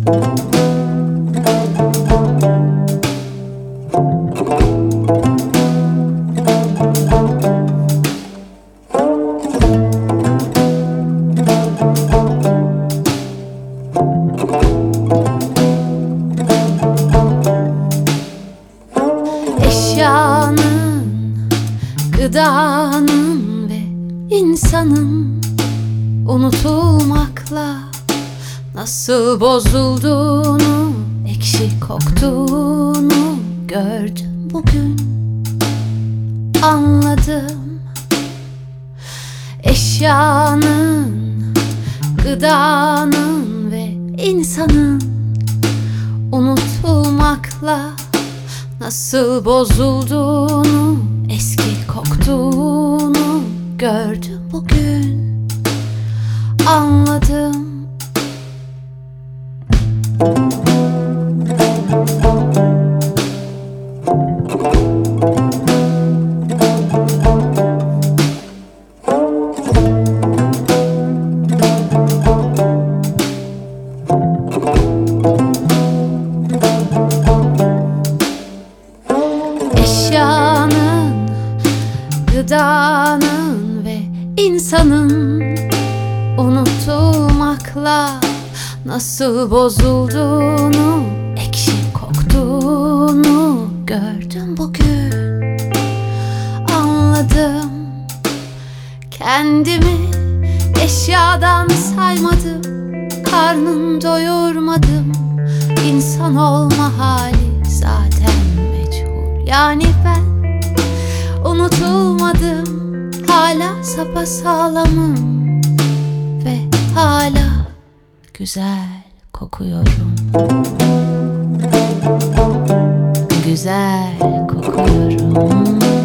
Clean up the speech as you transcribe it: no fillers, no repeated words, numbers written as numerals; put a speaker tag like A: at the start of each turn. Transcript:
A: Eşyanın, gıdanın ve insanın unutulmakla nasıl bozulduğunu, ekşi koktuğunu gördüm bugün. Anladım. Eşyanın, gıdanın ve insanın unutulmakla nasıl bozulduğunu, eski koktuğunu gördüm bugün. Anladım. Eşyanın, gıdanın ve insanın unutulmakla nasıl bozulduğunu, ekşi koktuğunu gördüm bugün. Anladım. Kendimi eşyadan saymadım, karnım doyurmadım. İnsan olma hali zaten meçhul. Yani ben unutulmadım, hala sapasağlamım ve hala güzel kokuyorum. Güzel kokuyorum.